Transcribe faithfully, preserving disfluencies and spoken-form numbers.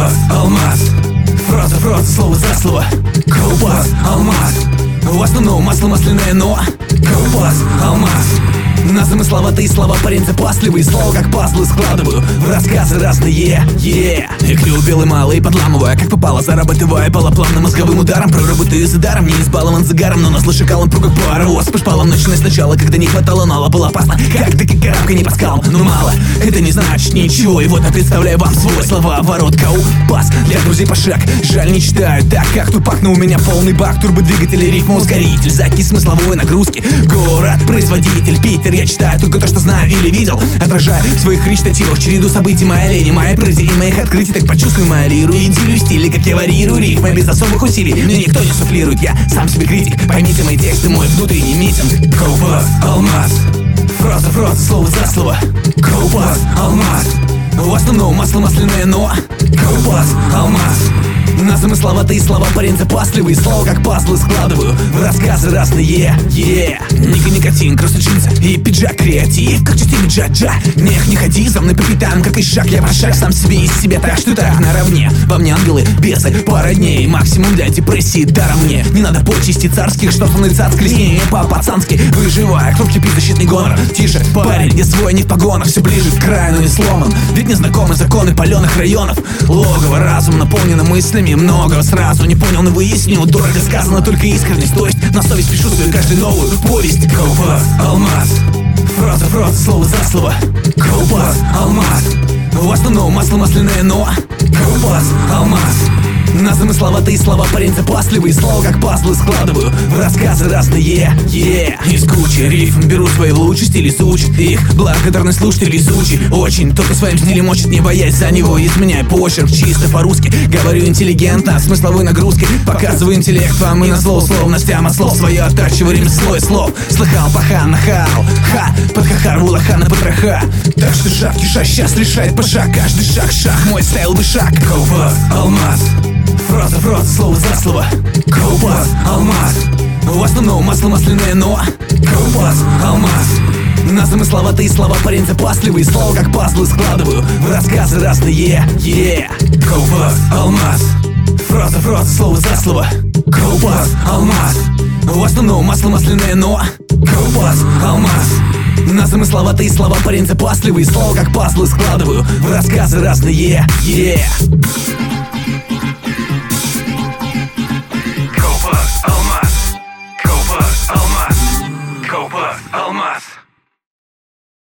Колбас, алмаз, фраза, фраза, слово за слово. Колбас, алмаз, в основном масло масляное, но колбас, алмаз. На замысловатые слова парень запасливый, слова как пазлы складываю в рассказы разные, yeah. И клюв белый малый, подламывая, как попало, зарабатывая полоплавным мозговым ударом. Проработаю за даром, не избалован загаром, но нас шакалом пруга паровоз. Пошпалом ночной сначала, когда не хватало нала, было опасно, как таки карабка не по скалам. Но мало, это не значит ничего, и вот я представляю вам свой слова ворот, кау, пас, для друзей по шаг. Жаль, не читаю так, как Тупак, но у меня полный бак, турбодвигатель, рифма, ускоритель, закись смысловой нагрузки. Город, производитель, Питер, я читаю только то, что знаю или видел, отражаю в своих речитативах череду событий, моя лень, моя прызи и моих открытий. Так почувствуй мою лиру и делю стили, как я варьирую рифмы без особых усилий. Мне никто не суфлирует, я сам себе критик. Поймите мои тексты, мой внутренний митинг. Колбас, алмаз, фраза, фраза, слово за слово. Колбас, алмаз, в основном масло масляное, но колбас, алмаз. На замысловатые слова парень запасливый, слова как пазлы складываю в рассказы разные, yeah. Ника, никотин, кроссы, джинсы и пиджак, креатив, как частями джа-джа. Нех, не ходи за мной по пятам, как и шаг, я прошаг сам себе из себя, так что так наравне. Во мне ангелы, бесы, пара дней, максимум для депрессии даром мне. Не надо почести царских, что со мной цацкали с ней по-пацански, выживая, кто кипит защитный гонор. Тише, парень, не свой, не в погонах, все ближе к краю, но не сломан. Ведь незнакомы законы паленых районов. Логово, разум наполнено мыслями, много сразу не понял, но выяснил. Дорого сказано, только искренность, то есть на совесть пишу свою каждую новую повесть. Колбас, алмаз, фраза, фраза, слово за слово. Колбас, алмаз, в основном масло масляное, но колбас, алмаз. На замысловатые слова парень запасливый, слова как пазлы складываю в рассказы разные, yeah. Из кучи рифм беру свои в лучший стиль и сучит их благодарный слушатель изучи очень. Только своим стилем мочит, не боясь за него, изменяй почерк чисто по-русски. Говорю интеллигентно, смысловой нагрузки, показываю интеллект вам и на зло условностям от слов свое оттачиваю ремесло и слов. Слыхал, пахан, нахал, ха, под хахар, улаха на потроха. Так что шаг, киша сейчас решает пошаг, каждый шаг, шаг, мой стайл бы шаг. Колбас, алмаз, фраза, фраза, слово за слово. Колбас, алмаз, в основном масло масляное, но колбас, алмаз. На замысловатые слова парень запасливый, слова как пазлы складываю в рассказы разные, yeah. Колбас, алмаз, фраза, фраза, слово за слово. Колбас, алмаз, в основном масло масляное, но колбас, алмаз. На замысловатые слова парень запасливый, слова как пазлы складываю в рассказы разные, yeah.